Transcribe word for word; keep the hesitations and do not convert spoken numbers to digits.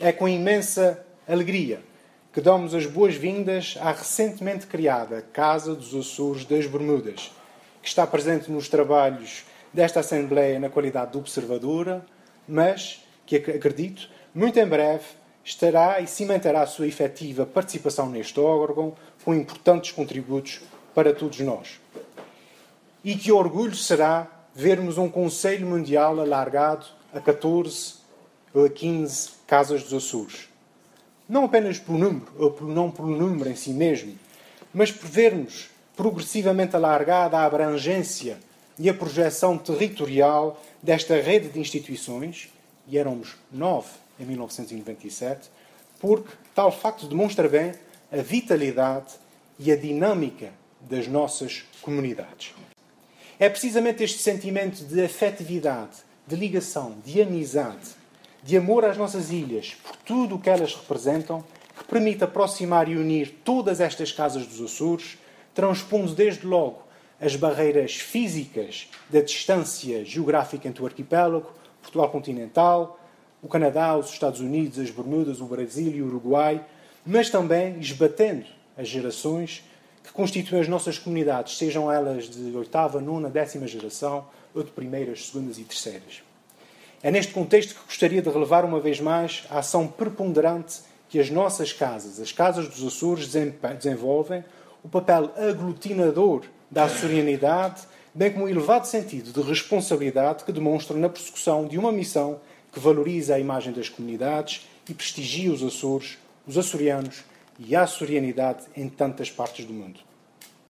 é com imensa alegria que damos as boas-vindas à recentemente criada Casa dos Açores das Bermudas, que está presente nos trabalhos desta Assembleia na qualidade de observadora, mas que, acredito, muito em breve estará e cimentará a sua efetiva participação neste órgão, com importantes contributos para todos nós. E que orgulho será vermos um Conselho Mundial alargado a catorze ou a quinze Casas dos Açores. Não apenas pelo número, ou não pelo número em si mesmo, mas por vermos progressivamente alargada a abrangência e a projeção territorial desta rede de instituições, e éramos nove em mil novecentos e noventa e sete, porque tal facto demonstra bem a vitalidade e a dinâmica das nossas comunidades. É precisamente este sentimento de afetividade, de ligação, de amizade, de amor às nossas ilhas, por tudo o que elas representam, que permite aproximar e unir todas estas casas dos Açores, transpondo desde logo as barreiras físicas da distância geográfica entre o arquipélago, Portugal continental, o Canadá, os Estados Unidos, as Bermudas, o Brasil e o Uruguai, mas também esbatendo as gerações que constituem as nossas comunidades, sejam elas de oitava, nona, décima geração, ou de primeiras, segundas e terceiras. É neste contexto que gostaria de relevar uma vez mais a ação preponderante que as nossas casas, as Casas dos Açores, desenvolvem, o papel aglutinador da açorianidade, bem como o elevado sentido de responsabilidade que demonstram na persecução de uma missão que valoriza a imagem das comunidades e prestigia os Açores, os açorianos e a açorianidade em tantas partes do mundo.